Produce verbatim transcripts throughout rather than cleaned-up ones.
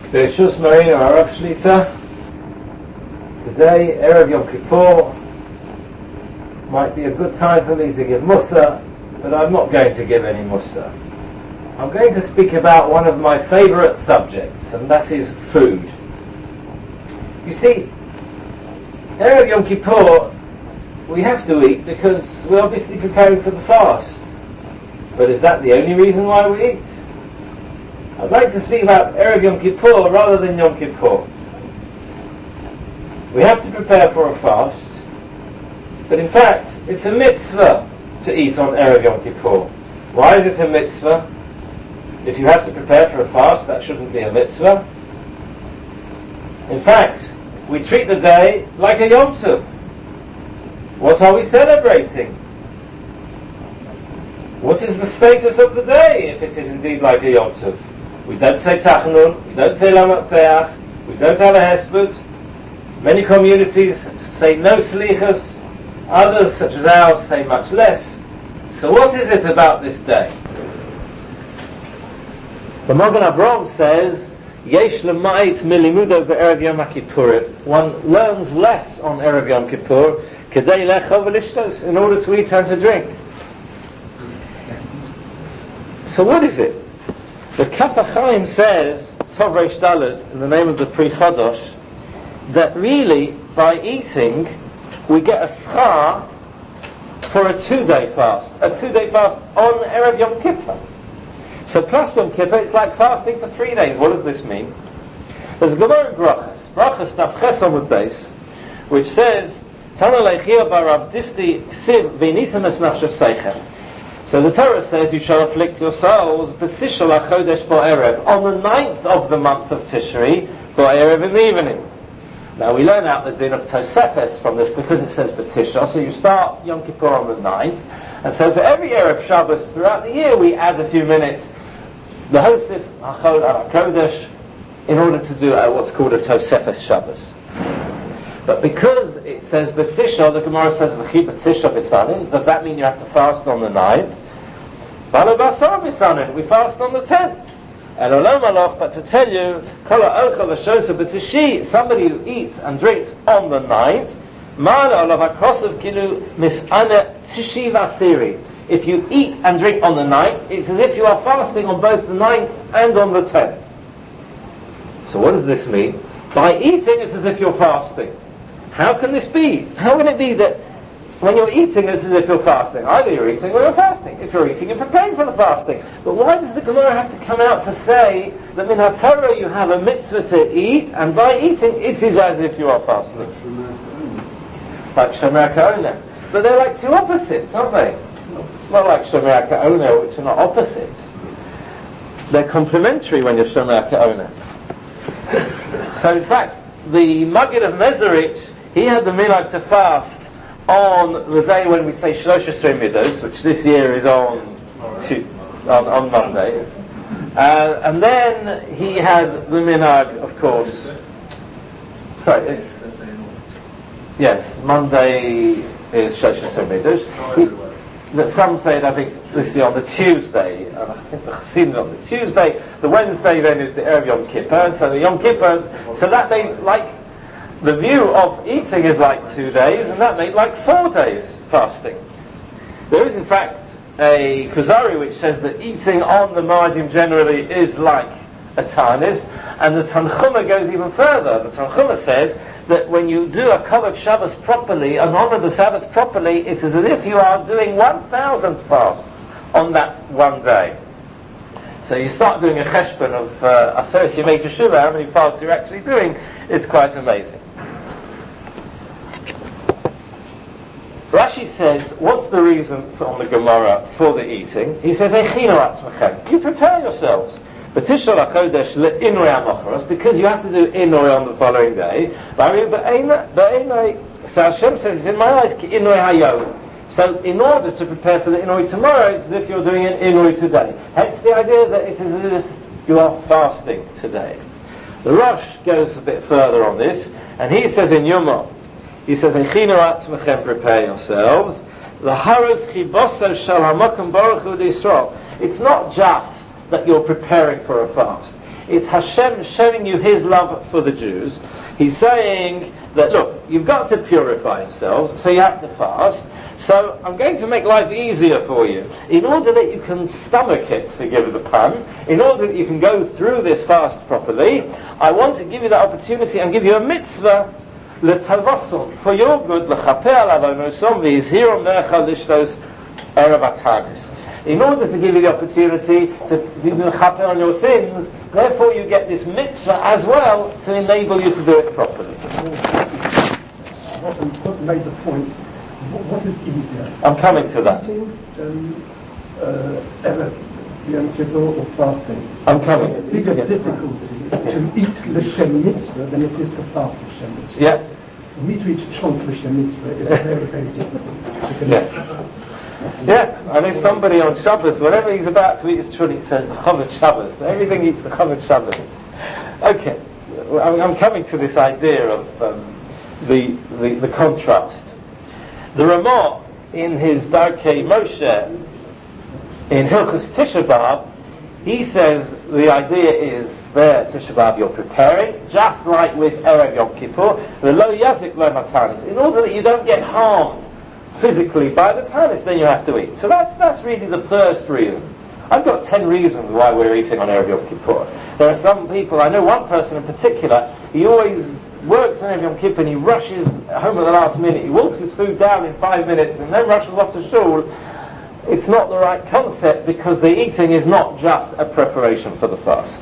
Bereshus Marina Arav Shlita. Today, Erev Yom Kippur, might be a good time for me to give Mussar, but I'm not going to give any Mussar. I'm going to speak about one of my favourite subjects, and that is food. You see, Erev Yom Kippur, we have to eat because we're obviously preparing for the fast. But is that the only reason why we eat? I'd like to speak about Erev Yom Kippur rather than Yom Kippur. We have to prepare for a fast, but in fact, it's a mitzvah to eat on Erev Yom Kippur. Why is it a mitzvah? If you have to prepare for a fast, that shouldn't be a mitzvah. In fact, we treat the day like a Yom Tov. What are we celebrating? What is the status of the day if it is indeed like a Yom Tov? We don't say Tachanun, we don't say Lamatzeach, we don't have a Hesped. Many communities say no Slichas, others, such as ours, say much less. So what is it about this day? The Magen Avraham says, Yesh l'ma'it milimudo ve'erev Yom Kippur. One learns less on Erev Yom Kippur, kedei lecha v'lishtos, in order to eat and to drink. So what is it? The Kaf HaChaim says, Tov Reish Dalet, in the name of the Pri Chodosh, that really, by eating, we get a schar for a two-day fast. A two-day fast on Erev Yom Kippur. So plus Yom Kippur, it's like fasting for three days. What does this mean? There's Gemara Brachas, Brachas Taf Ches Amud Beis, which says, Tana Leichia Barav Difti Ksiv V'nisam Es Nafshav Seichem. So the Torah says, you shall afflict your souls, B'sishal HaChodesh Bo'erev, on the ninth of the month of Tishri, Bo'erev in the evening. Now we learn out the din of Tosefes from this because it says B'tisha, so you start Yom Kippur on the ninth, and so for every Erev Shabbos throughout the year we add a few minutes, the Hosif HaChodesh, in order to do uh, what's called a Tosefes Shabbos. But because it says B'tisha, the Gemara says V'chi B'tisha B'sanin, does that mean you have to fast on the ninth? B'alo B'asar B'sanin, we fast on the tenth. And Olam Aloch, but to tell you, Kala Ochel V'shosa B'tishi, somebody who eats and drinks on the ninth, Ma'ala Olav HaKosav Kilu Mis'ana Tishi V'asiri. If you eat and drink on the ninth, it's as if you are fasting on both the ninth and on the tenth. So what does this mean? By eating, it's as if you're fasting. How can this be? How can it be that when you're eating, it's as if you're fasting? Either you're eating or you're fasting. If you're eating, you're preparing for the fasting. But why does the Gemara have to come out to say that min HaTorah you have a mitzvah to eat, and by eating, it is as if you are fasting? Like Shomer Ka'oneh. But they're like two opposites, aren't they? Not like Shomer Ka'oneh, which are not opposites. They're complementary when you're Shomer Ka'oneh. So in fact, the Maggid of Mezerich, he had the minhag to fast on the day when we say Shlosh Esrei Midos, which this year is on two, on, on Monday. Uh, and then he had the minhag, of course. Sorry, it's yes, Monday is Shlosh Esrei Midos. That some say, I think this is on the Tuesday, and I think the Chassidim on the Tuesday. The Wednesday then is the Erev Yom Kippur, and so the Yom Kippur. So that they like. The view of eating is like two days, and that made like four days fasting. There is in fact a Kuzari which says that eating on the Moedim generally is like a Tanis, and the Tanchuma goes even further. The Tanchuma says that when you do a Kavod Shabbos properly and honor the Sabbath properly, it's as if you are doing one thousand fasts on that one day. So you start doing a cheshbon of uh, Aseres Yemei Teshuvah, how many fasts you're actually doing, it's quite amazing. Rashi says, what's the reason for, on the Gemara for the eating? He says, Echinu atzmechem. You prepare yourselves. B'tishal HaChodesh le'inrei ha'mocharos, because you have to do inrei on the following day. So Hashem says, it's in my eyes, ki inrei hayom. So in order to prepare for the inrei tomorrow, it's as if you're doing an inrei today. Hence the idea that it is as if you are fasting today. The Rosh goes a bit further on this, and he says in Yomah, he says, Echinu atzmechem, prepare yourselves. L'haros chiboso shel hamakom baruch hu d'Yisrael. It's not just that you're preparing for a fast. It's Hashem showing you His love for the Jews. He's saying that, look, you've got to purify yourselves, so you have to fast. So I'm going to make life easier for you. In order that you can stomach it, forgive the pun, in order that you can go through this fast properly, I want to give you that opportunity and give you a mitzvah, l'tavosom, for your good, l'chaper alavonosom, v'yizhirom necha lishtos erev atanis. In order to give you the opportunity to do the chaper on your sins, therefore you get this mitzvah as well to enable you to do it properly. What made the point? What is easier? I'm coming to that. Eating, um, uh, Erev Yom Kippur or fasting? I'm coming. It's a bigger yeah. difficulty to eat l'shem mitzvah than it is to fast l'shem mitzvah. Yeah. For me to eat chont l'shem mitzvah is very, very difficult. Yeah. Yeah, I know somebody on Shabbos, whenever he's about to eat his chutney, he says, Chavod Shabbos. Everything eats the Chavod Shabbos. Okay, I'm, I'm coming to this idea of um, the, the the contrast. The Ramah, in his Darkei Moshe, in Hilchos Tisha B'Av, he says the idea is there, Tisha B'Av, you're preparing, just like with Erev Yom Kippur, the lo yazik lo matanis, in order that you don't get harmed physically by the tanis, then you have to eat. So that's that's really the first reason. I've got ten reasons why we're eating on Erev Yom Kippur. There are some people, I know one person in particular, he always works on Erev Yom Kippur and he rushes home at the last minute. He walks his food down in five minutes and then rushes off to shul. It's not the right concept because the eating is not just a preparation for the fast.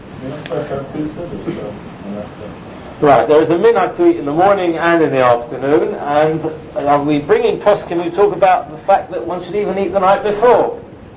Right, there is a minhag to eat in the morning and in the afternoon, and uh, we bring in poskim who talk about the fact that one should even eat the night before.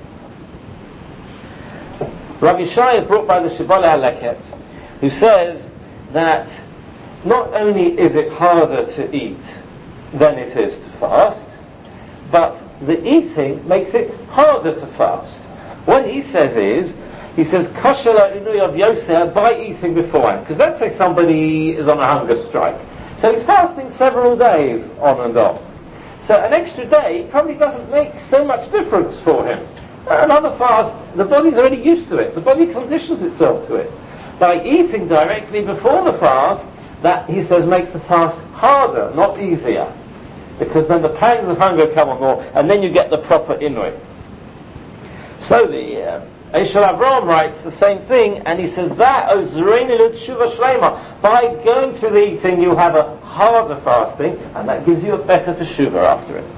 Rabbi Shai is brought by the Shibboleh HaLeket, who says that not only is it harder to eat than it is to fast, but the eating makes it harder to fast. What he says is, he says, Koshela inui of Yosef by eating beforehand. Because let's say somebody is on a hunger strike. So he's fasting several days on and off. So an extra day probably doesn't make so much difference for him. Another fast, the body's already used to it. The body conditions itself to it. By eating directly before the fast, that, he says, makes the fast harder, not easier. Because then the pangs of hunger come on more, and then you get the proper inui. So the... Uh, Eishel Avraham writes the same thing, and he says that by going through the eating you'll have a harder fasting, and that gives you a better teshuvah after it.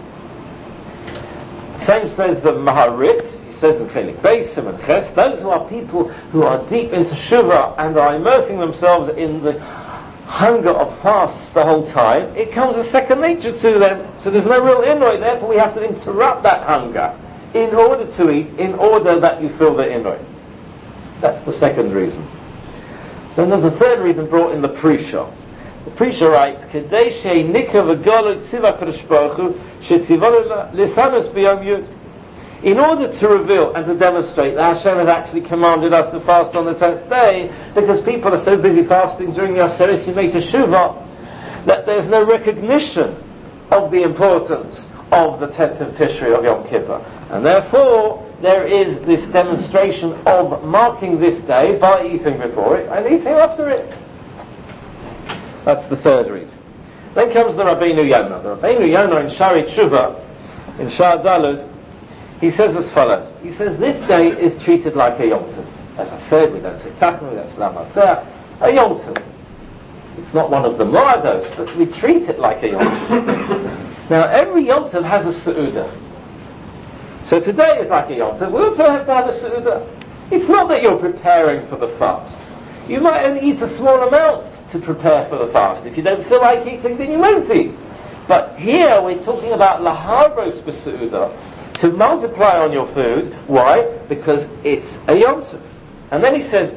Same says the Maharit. He says in Chelik Beisim and Ches, those who are people who are deep into shuvah and are immersing themselves in the hunger of fasts the whole time, it comes a second nature to them. So there's no real inroad. Therefore, we have to interrupt that hunger in order to eat, in order that you fill the inroad. That's the second reason. Then there's a third reason brought in the Prisha. The Prisha writes, "Kedei she'nika v'golot tziva Kadosh Baruch Hu she'tzivanu lisanus b'yom yud." In order to reveal and to demonstrate that Hashem has actually commanded us to fast on the tenth day, because people are so busy fasting during the Aseret Yimei Teshuvah that there's no recognition of the importance of the tenth of Tishrei of Yom Kippur. And therefore, there is this demonstration of marking this day by eating before it and eating after it. That's the third reason. Then comes the Rabbeinu Yonah. The Rabbeinu Yonah in Shari Tshuva, in Shar Dalud, he says as follows. He says this day is treated like a Yom Tov. As I said, we don't say Tachnu, we don't say Lamatzah, a Yom Tov. It's not one of the Moados, but we treat it like a Yom Tov. Now, every Yom Tov has a Su'udah. So today is like a Yom Tov. We also have to have a Su'udah. It's not that you're preparing for the fast. You might only eat a small amount to prepare for the fast. If you don't feel like eating, then you won't eat. But here we're talking about Laharos b'Su'udah, to multiply on your food. Why? Because it's a Yom Tov. And then he says,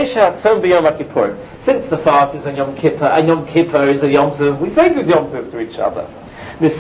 since the fast is on Yom Kippur, and Yom Kippur is a Yom Tov, we say good Yom Tov to each other. Since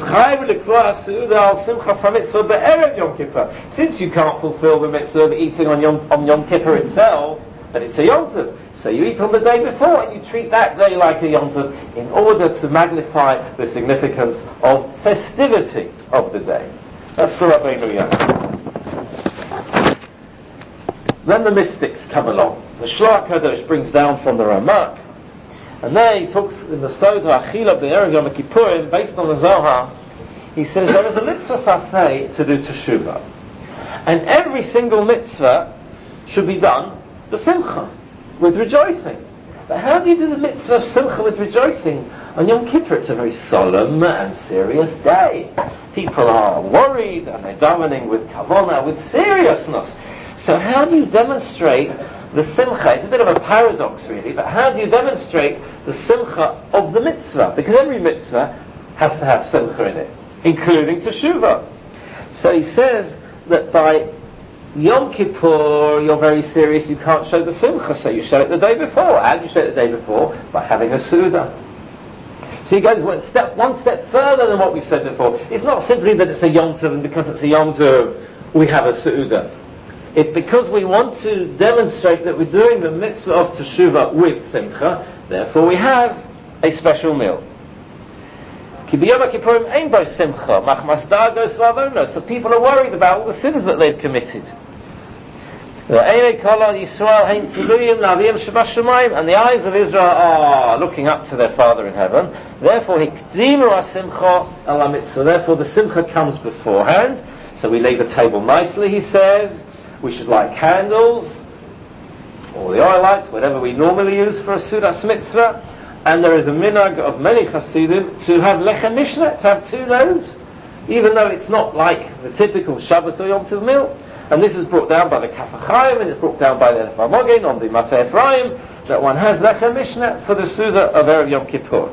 you can't fulfill the mitzvah of eating on Yom, on Yom Kippur itself, but it's a Yom Tov, so you eat on the day before and you treat that day like a Yom Tov in order to magnify the significance of festivity of the day. That's the Rabbeinu Yonah. Then the mystics come along, the Shloach Kadosh brings down from the Ramak, and there he talks in the Soda Achila B'Erev Yom Kippurim, based on the Zohar. He says there is a mitzvah saseh to do teshuvah, and every single mitzvah should be done b'simcha, with rejoicing. But how do you do the mitzvah of simcha with rejoicing on Yom Kippur? It's a very solemn and serious day. People are worried and they're davening with kavanah, with seriousness. So how do you demonstrate the simcha? It's a bit of a paradox really, but how do you demonstrate the simcha of the mitzvah? Because every mitzvah has to have simcha in it, including teshuvah. So he says that by Yom Kippur, you're very serious, you can't show the simcha, so you show it the day before. How do you show it the day before? By having a Suda. So he goes one step, one step further than what we said before. It's not simply that it's a Yom Tov, and because it's a Yom Tov, we have a Suda. It's because we want to demonstrate that we're doing the mitzvah of Teshuvah with simcha, therefore we have a special meal. So people are worried about all the sins that they've committed. And the eyes of Israel are looking up to their Father in heaven. Therefore, therefore the simcha comes beforehand. So we lay the table nicely, he says. We should light candles, or the oil lights, whatever we normally use for a Sudas mitzvah. And there is a minhag of many Hasidim to have lechem mishneh, to have two loaves, even though it's not like the typical Shabbos or Yom Tov meal. And this is brought down by the Kaf HaChaim, and it's brought down by the Elef HaMogen on the Mateh Ephraim, that one has lechem mishneh for the Suda of Erev Yom Kippur.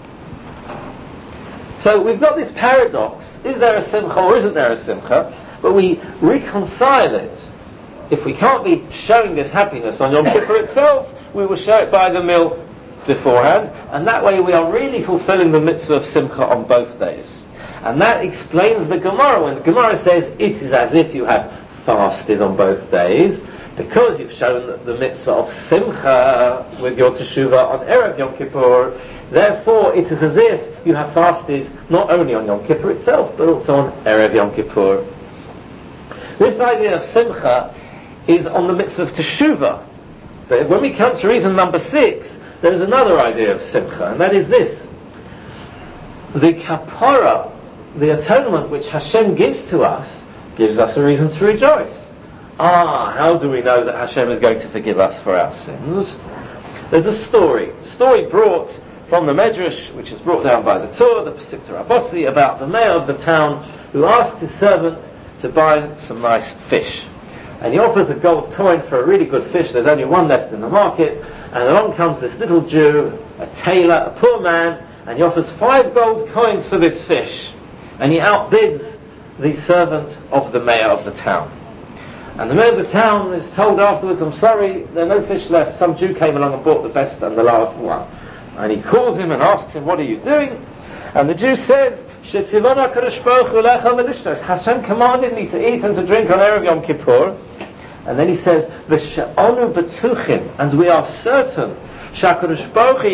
So we've got this paradox: is there a simcha or isn't there a simcha? But we reconcile it. If we can't be showing this happiness on Yom Kippur itself, we will show it by the meal beforehand, and that way we are really fulfilling the mitzvah of simcha on both days. And that explains the Gemara, when the Gemara says it is as if you have fasted on both days, because you've shown the, the mitzvah of simcha with your teshuvah on Erev Yom Kippur, therefore it is as if you have fasted not only on Yom Kippur itself, but also on Erev Yom Kippur. This idea of simcha is on the mitzvah of teshuvah. But when we come to reason number six, there is another idea of simcha, and that is this: the kapara, the atonement which Hashem gives to us, gives us a reason to rejoice. Ah, how do we know that Hashem is going to forgive us for our sins? There's a story, a story brought from the Medrash, which is brought down by the Torah, the Pesukta Rabossi, about the mayor of the town who asked his servant to buy some nice fish. And he offers a gold coin for a really good fish. There's only one left in the market. And along comes this little Jew, a tailor, a poor man, and he offers five gold coins for this fish. And he outbids the servant of the mayor of the town. And the mayor of the town is told afterwards, I'm sorry, there are no fish left. Some Jew came along and bought the best and the last one. And he calls him and asks him, what are you doing? And the Jew says, Hashem commanded me to eat and to drink on Erev Yom Kippur. And then he says, V'she'onu b'tuchim, and we are certain that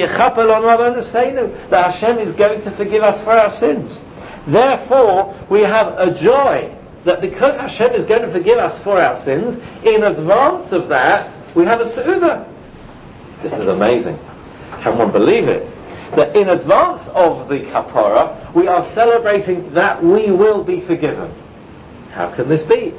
Hashem is going to forgive us for our sins. Therefore, we have a joy that because Hashem is going to forgive us for our sins, in advance of that, we have a Seudah. This is amazing. Can one believe it? That in advance of the kapara, we are celebrating that we will be forgiven. How can this be?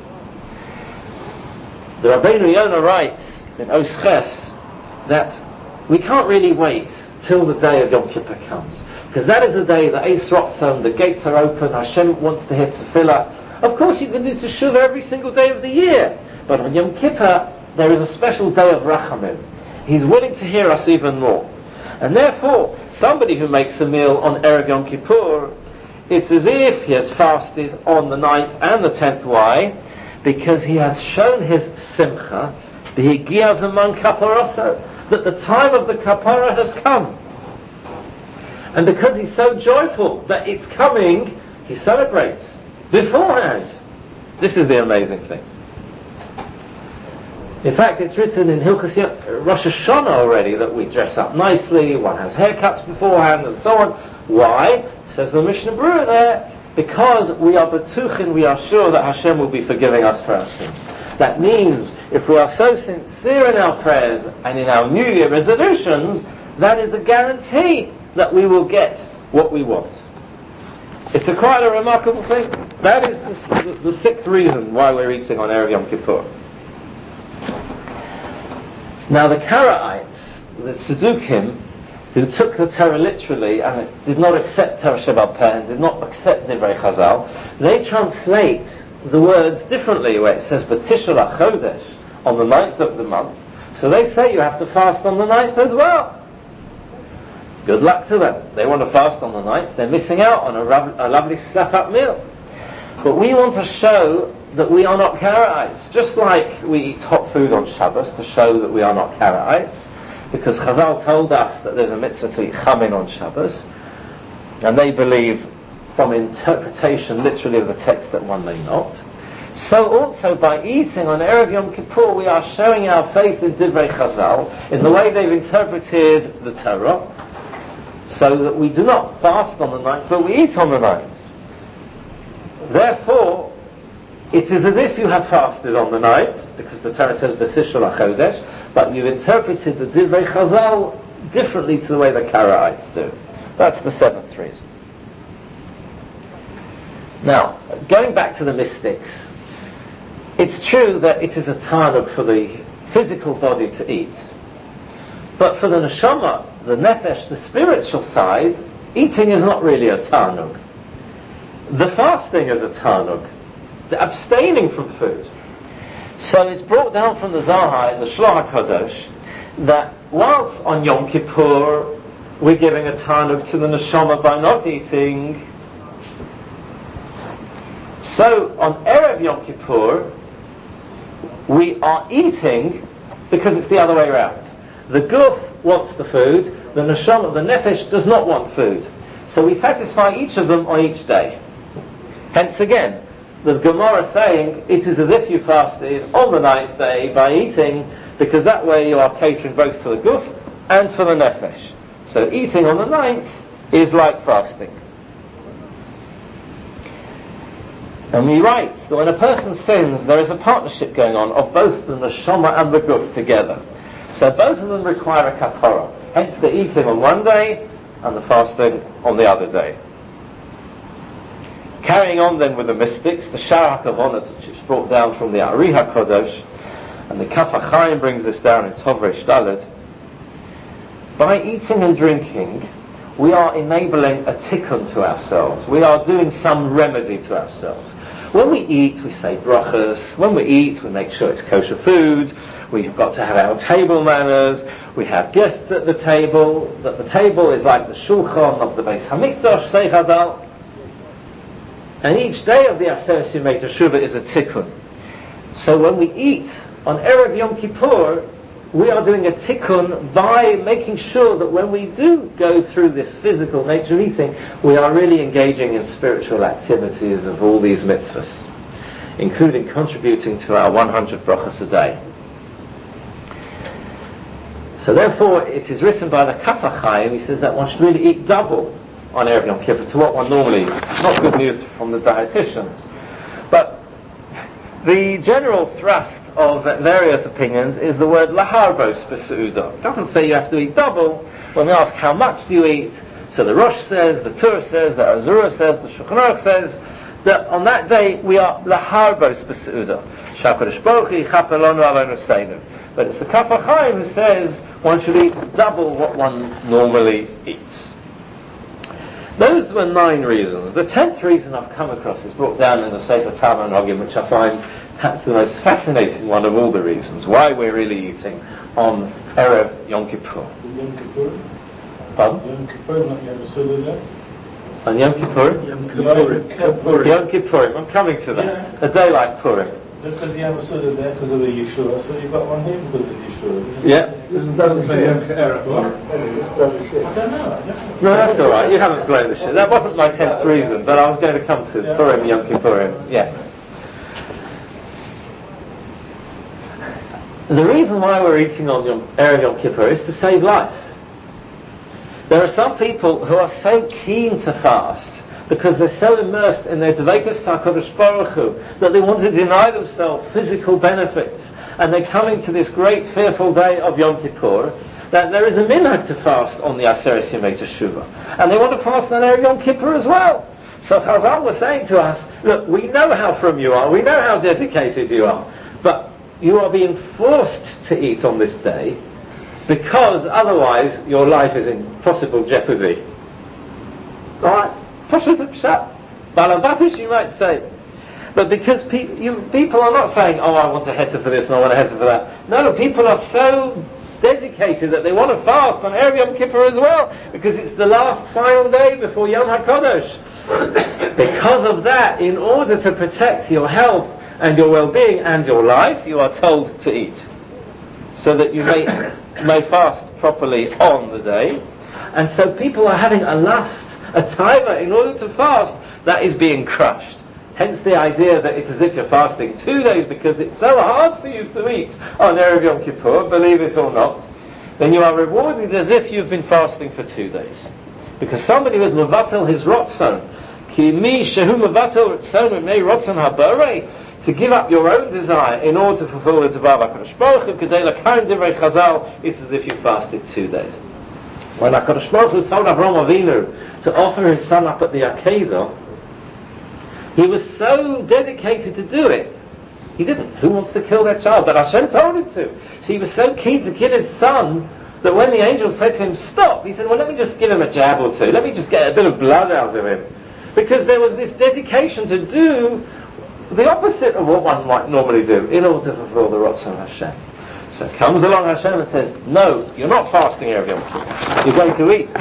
The Rabbeinu Yonah writes in Osches that we can't really wait till the day of Yom Kippur comes, because that is the day that Eis Rotzon, the gates are open, Hashem wants to hit tefillah. Of course you can do teshuvah every single day of the year, but on Yom Kippur there is a special day of Rachamim. He's willing to hear us even more. And therefore, somebody who makes a meal on Erev Yom Kippur, it's as if he has fasted on the ninth and the tenth. Why? Because he has shown his simcha, b'higiyah zaman kaparoso, that the time of the kapara has come. And because he's so joyful that it's coming, he celebrates beforehand. This is the amazing thing. In fact, it's written in Hilchos Rosh Hashanah already that we dress up nicely, one has haircuts beforehand, and so on. Why? Says the Mishnah Berurah there, because we are betuchin, we are sure that Hashem will be forgiving us for our sins. That means if we are so sincere in our prayers and in our New Year resolutions, that is a guarantee that we will get what we want. It's a quite a remarkable thing. That is the, the sixth reason why we're eating on Erev Yom Kippur. Now the Karaites, the Tzdukim, who took the Torah literally and did not accept Torah Sheba'al Peh and did not accept Divrei Chazal, they translate the words differently, where it says B'Tishul HaChodesh, on the ninth of the month. So they say you have to fast on the ninth as well. Good luck to them. They want to fast on the ninth. They're missing out on a, rub- a lovely slap-up meal. But we want to show that we are not Karaites. Just like we eat hot food on Shabbos to show that we are not Karaites, because Chazal told us that there's a mitzvah to eat chamin on Shabbos, and they believe from interpretation literally of the text that one may not. So also by eating on Erev Yom Kippur we are showing our faith in Divrei Chazal, in the way they've interpreted the Torah, so that we do not fast on the ninth, but we eat on the ninth. Therefore, it is as if you have fasted on the ninth, because the Torah says B'Sishul HaChodesh, but you've interpreted the Divrei Chazal differently to the way the Karaites do. That's the seventh reason. Now, going back to the mystics, it's true that it is a ta'anug for the physical body to eat. But for the neshama, the nefesh, the spiritual side, eating is not really a ta'anug. The fasting is a ta'anug. The abstaining from food. So it's brought down from the Zohar in the Shloach HaKadosh that whilst on Yom Kippur we're giving a ta'anug to the neshama by not eating, so on Erev Yom Kippur we are eating because it's the other way around. The guf wants the food, the neshama, the nefesh, does not want food. So we satisfy each of them on each day. Hence again, the Gemara saying it is as if you fasted on the ninth day by eating, because that way you are catering both for the guf and for the nefesh. So eating on the ninth is like fasting. And we write that when a person sins, there is a partnership going on of both the neshama and the guf together. So both of them require a kapara. Hence the eating on one day and the fasting on the other day. Carrying on then with the mystics, the Shar HaKavonos, which is brought down from the Ari HaKadosh, and the Kaf HaChaim brings this down in Tov Reish Daled. By eating and drinking, we are enabling a tikkun to ourselves. We are doing some remedy to ourselves. When we eat, we say brachas. When we eat, we make sure it's kosher food. We've got to have our table manners. We have guests at the table. That the table is like the shulchan of the Beis Hamikdash, say Chazal. And each day of the Aseret Yemei Teshuvah is a tikkun. So when we eat on Erev Yom Kippur, we are doing a tikkun by making sure that when we do go through this physical nature of eating, we are really engaging in spiritual activities of all these mitzvahs, including contributing to our one hundred brachas a day. So therefore, it is written by the Kaf HaChaim, he says that one should really eat double on Erev Yom Kippur to what one normally eats. Not good news from the dietitians. But the general thrust of various opinions is the word laharbos b'seudah. It doesn't say you have to eat double. When we ask how much do you eat, so the Rosh says, the Tur says, the Azura says, the Shulchan Aruch says, that on that day we are laharbos b'seudah. Shakadosh Baruch Hu yichapel lanu avonos seinu. But it's the Kaf HaChaim who says one should eat double what one normally eats. Those were nine reasons. The tenth reason I've come across is brought down in the Sefer Talmud Nogim, which I find perhaps the most fascinating one of all the reasons why we're really eating on Erev Yom Kippur. Yom Kippur? Pardon? Yom Kippur, not Yom Kippur. On Yom Kippur? Yom Kippur. Yom Kippur. I'm coming to that. Yeah. A day like Purim. Because you have a Suda there because of the Yeshua, so you've got one here because of Yeshua. Yeah. It doesn't say Yom Kippur. I don't know. No, that's all right. You haven't blown the shit. That wasn't my tenth reason, but I was going to come to Yeah. Purim, Yom Kippurim. Yeah. The reason why we're eating on Yom, Erev Yom Kippur is to save life. There are some people who are so keen to fast because they're so immersed in their Dveikus HaKadosh Baruch Hu that they want to deny themselves physical benefits, and they come into this great fearful day of Yom Kippur, that there is a minhag to fast on the Aseret Yemei Teshuvah, and they want to fast on Erev Yom Kippur as well. So Chazal was saying to us, look, we know how from you are, we know how dedicated you are, but you are being forced to eat on this day, because otherwise your life is in possible jeopardy. Alright? Pashut Pshat. Balabatish, you might say. But because pe- you, people are not saying, oh, I want a heter for this and I want a heter for that. No, people are so dedicated that they want to fast on Erev Yom Kippur as well, because it's the last final day before Yom HaKodesh. Because of that, in order to protect your health and your well-being and your life, you are told to eat, so that you may may fast properly on the day. And so people are having a lust, a timer in order to fast, that is being crushed. Hence the idea that it's as if you're fasting two days because it's so hard for you to eat on Erev Yom Kippur, believe it or not, then you are rewarded as if you've been fasting for two days. Because somebody was mevatel his rotzon, ki mi shehu mevatel rotzon mei rotzon haborei, to give up your own desire in order to fulfill the Devar HaKadosh Baruch Hu, Kedei L'Kaim Divrei Chazal, it's as if you fasted two days. When HaKadosh Baruch Hu told Avraham Avinu to offer his son up at the Akedah, he was so dedicated to do it. He didn't. Who wants to kill their child? But Hashem told him to. So he was so keen to kill his son that when the angel said to him, stop, he said, well, let me just give him a jab or two. Let me just get a bit of blood out of him. Because there was this dedication to do the opposite of what one might normally do in order to fulfill the Ratzon Hashem. So comes along Hashem and says, no, you're not fasting Erev Yom Kippur. You're going to eat.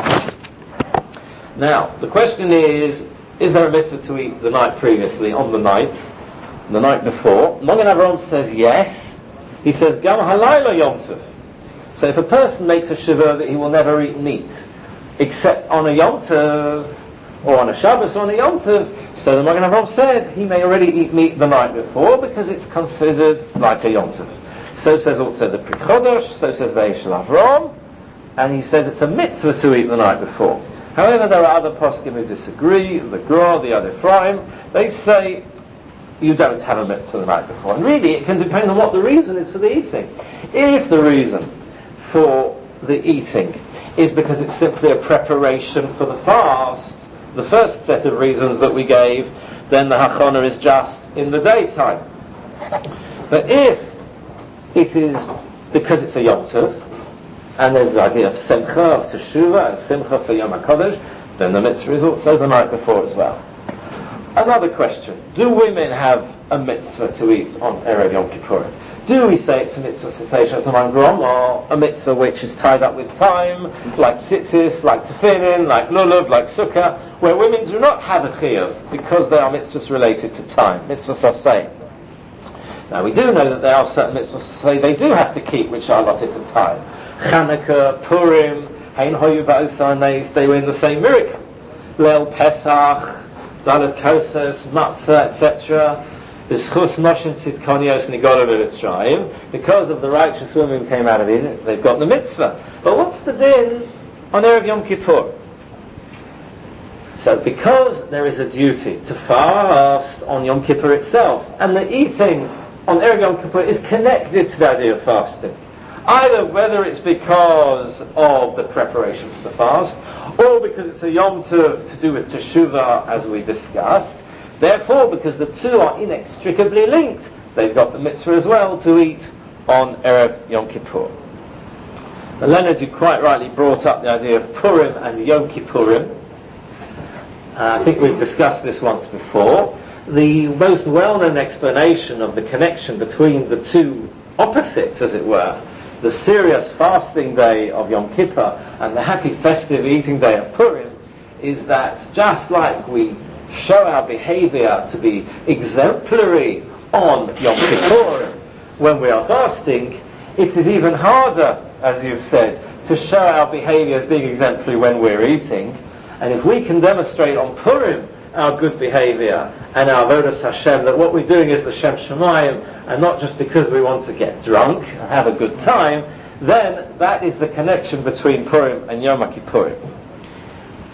Now, the question is, is there a mitzvah to eat the night previously, on the night, the night before? Magen Avraham says yes. He says, Gam halayla Yom Tov. So if a person makes a shiva that he will never eat meat, except on a Yom Tov, or on a Shabbos or on a Yom Tov, so the Magen Avraham says he may already eat meat the night before because it's considered like a Yom Tov. So says also the Pri Chodosh, so says the Eshel Avraham, and he says it's a mitzvah to eat the night before. However, there are other poskim who disagree, the Gra, the Yad Ephraim, they say you don't have a mitzvah the night before. And really, it can depend on what the reason is for the eating. If the reason for the eating is because it's simply a preparation for the fast, the first set of reasons that we gave, then the hachana is just in the daytime. But if it is because it's a Yom Tov, and there's the idea of simcha, of teshuvah, and simcha for Yom HaKodesh, then the mitzvah is also the night before as well. Another question, do women have a mitzvah to eat on Erev Yom Kippur? Do we say it's a mitzvah cessation as among Grom, or a mitzvah which is tied up with time, like tzitzis, like tefillin, like lulav, like sukkah, where women do not have a chiyuv because they are mitzvahs related to time, mitzvahs saseh. Now we do know that there are certain mitzvahs saseh they do have to keep which are allotted to time. Chanukah, Purim, Hein Hoyu Ba'usaneis, they were in the same miracle. Leil Pesach, Dalet Koses, Matzah, et cetera. Because of the righteous women who came out of Eden, they've got the mitzvah. But what's the din on Erev Yom Kippur? So because there is a duty to fast on Yom Kippur itself, and the eating on Erev Yom Kippur is connected to the idea of fasting, either whether it's because of the preparation for the fast, or because it's a Yom Tov to do with Teshuvah, as we discussed. Therefore, because the two are inextricably linked, they've got the mitzvah as well to eat on Erev Yom Kippur. Now, Leonard, you quite rightly brought up the idea of Purim and Yom Kippurim. Uh, I think we've discussed this once before. The most well-known explanation of the connection between the two opposites, as it were, the serious fasting day of Yom Kippur and the happy festive eating day of Purim, is that just like we show our behavior to be exemplary on Yom Kippur when we are fasting, it is even harder, as you've said, to show our behavior as being exemplary when we're eating. And if we can demonstrate on Purim our good behavior and our avodas Hashem, that what we're doing is the Shem Shemayim and not just because we want to get drunk and have a good time, then that is the connection between Purim and Yom Kippurim.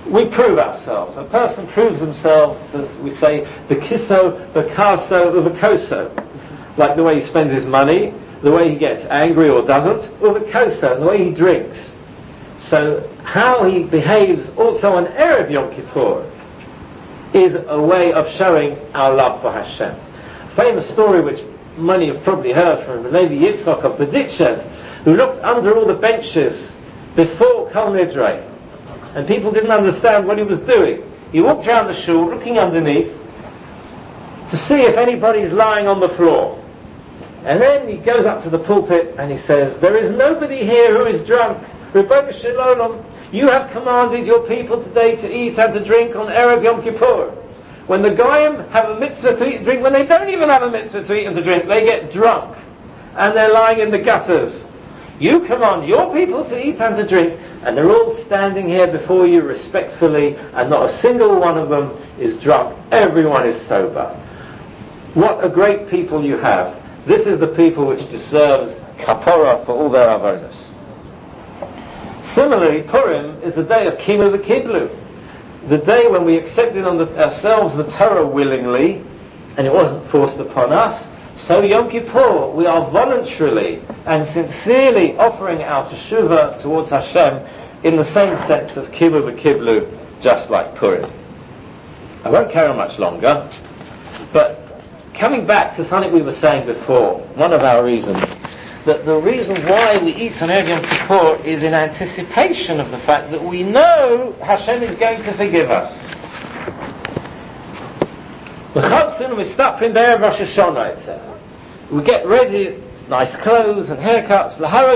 we prove ourselves. A person proves themselves, as we say, bekiso, bekaso, uvakoso. Like the way he spends his money, the way he gets angry or doesn't, uvakoso, the way he drinks. So how he behaves also on Erev Yom Kippur is a way of showing our love for Hashem. A famous story which many have probably heard from Levi Yitzchak of Berditchev, who looked under all the benches before Kol Nidre, and people didn't understand what he was doing. He walked around the shul looking underneath to see if anybody's lying on the floor. And then he goes up to the pulpit and he says, "There is nobody here who is drunk. Rebbeinu Shalom, you have commanded your people today to eat and to drink on Erev Yom Kippur. When the Goyim have a mitzvah to eat and drink, when they don't even have a mitzvah to eat and to drink, they get drunk and they're lying in the gutters. You command your people to eat and to drink, and they're all standing here before you respectfully, and not a single one of them is drunk. Everyone is sober. What a great people you have. This is the people which deserves kapora for all their avonos." Similarly, Purim is the day of Kimu v'Kiblu, the day when we accepted on the, ourselves the Torah willingly, and it wasn't forced upon us. So Yom Kippur, we are voluntarily and sincerely offering our teshuvah towards Hashem in the same sense of Kimu v'Kiblu, just like Purim. I won't carry on much longer, but coming back to something we were saying before, one of our reasons, that the reason why we eat on Erev Yom Kippur is in anticipation of the fact that we know Hashem is going to forgive us. It says. We get ready, nice clothes and haircuts.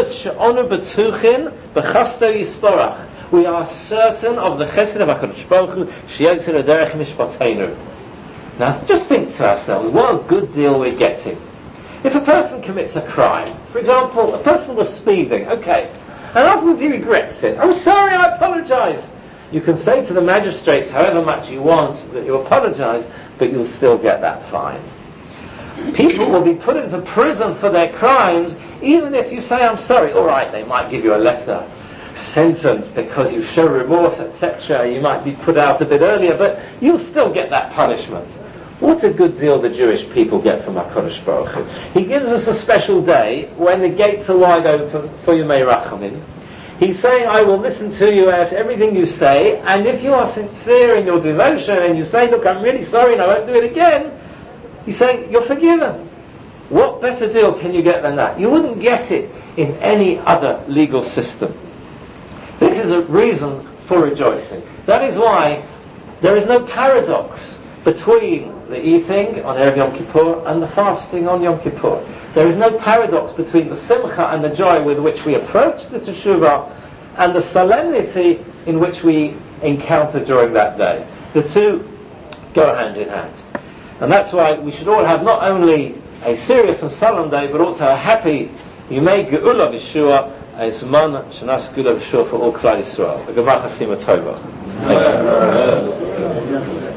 We are certain of the chesed of HaKadosh Baruch Hu, sheyotzer l'derech mishpateinu. Now just think to ourselves, what a good deal we're getting. If a person commits a crime, for example, a person was speeding, okay, and afterwards he regrets it. "I'm sorry, I apologise." You can say to the magistrates however much you want that you apologise, but you'll still get that fine. People will be put into prison for their crimes, even if you say, "I'm sorry." All right, they might give you a lesser sentence because you show remorse, et cetera. You might be put out a bit earlier, but you'll still get that punishment. What a good deal the Jewish people get from HaKadosh Baruch Hu. He gives us a special day when the gates are wide open for Yomei Rachamim. He's saying, "I will listen to you after everything you say, and if you are sincere in your devotion and you say, 'Look, I'm really sorry and I won't do it again,' he's saying, you're forgiven." What better deal can you get than that? You wouldn't get it in any other legal system. This is a reason for rejoicing. That is why there is no paradox between the eating on Erev Yom Kippur and the fasting on Yom Kippur. There is no paradox between the simcha and the joy with which we approach the teshuvah and the solemnity in which we encounter during that day. The two go hand in hand. And that's why we should all have not only a serious and solemn day, but also a happy Yomei Geula V'Yeshua, a Zman Shanas Geula V'Yeshua for all Klal Yisrael. A Gemara Chasima Tova.